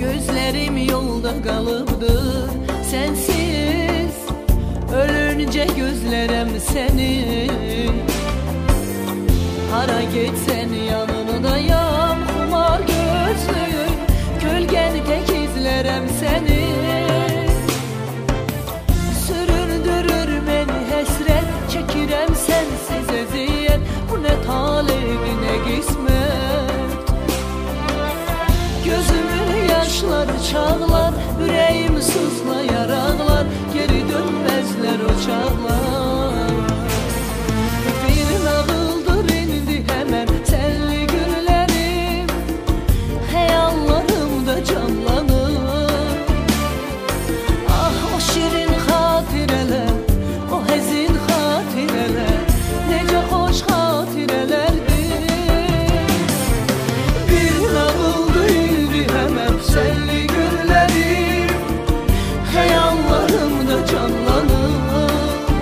Gözlerim yolda kalıbdır sensiz, ölünce gözlerim senin. Hara gitsen yanındayım, kumar gözlüm, gölgen tek izlerim seni. Süründürür beni hesret, çekirem sensiz eziyet. Bu ne talih ne kısmet. Gözümün yaşları çağlar, yüreğim sızlayar ağlar. Geri dönmezler o çağlar. Bir nağıldır indi hemen senli günlerim, hayallarımda canlanır. Ah o şirin hatireler, o hezin hatireler, nece hoş hatirelerdi. Bir nağıldır indi hemen senli günlerim, hayallarımda canlanır.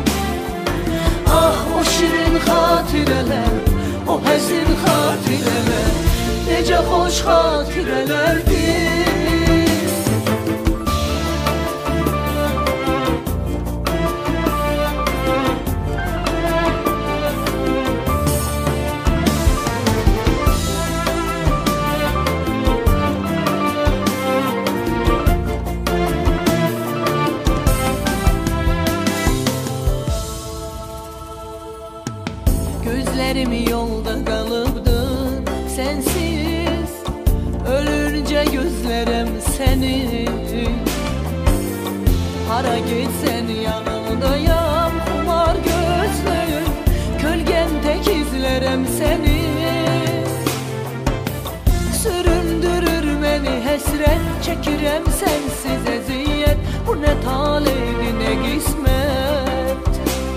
Ah o şirin hatireler, o hezin hatireler, nece hoş hatirelerdi. Gözlerim yolda kalıbdır sensiz, ölünce gözlerim senin. Hara gitsen yanındayım, kumar gözlüm, gölgen tek izlerim seni. Süründürür beni hesret, çekirem sensiz eziyet. Bu ne talih ne kısmet.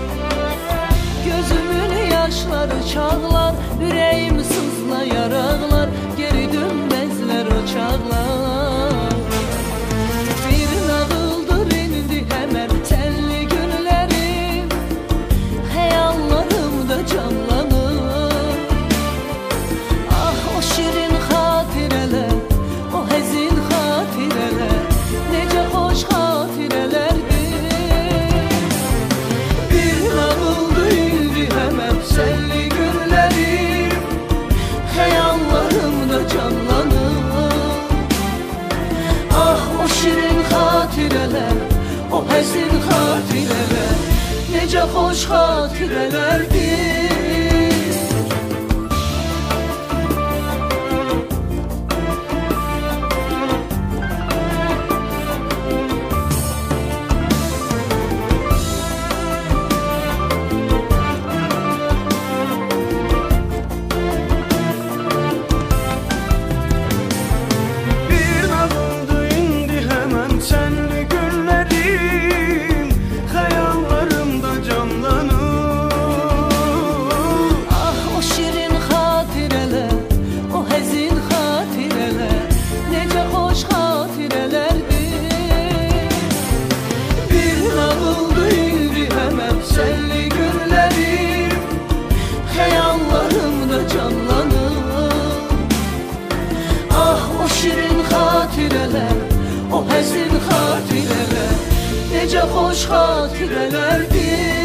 Gözümün yaşları çağlar, yüreğim sızlayar ağlar. Geri dönmezler o çağlar. Bir nağıldır indi hemen senli günlerim, hayallarımda canlanır. Ah o şirin hatireler, o hezin hatireler, nece hoş hatirelerdi. Bir nağıldır indi hemen senli günlerim, hayallarımda canlanır. Ah o şirin hatireler, o hezin hatireler, nece hoş hatirelerdi. O hezin hatireler, nece hoş hatirelerdi.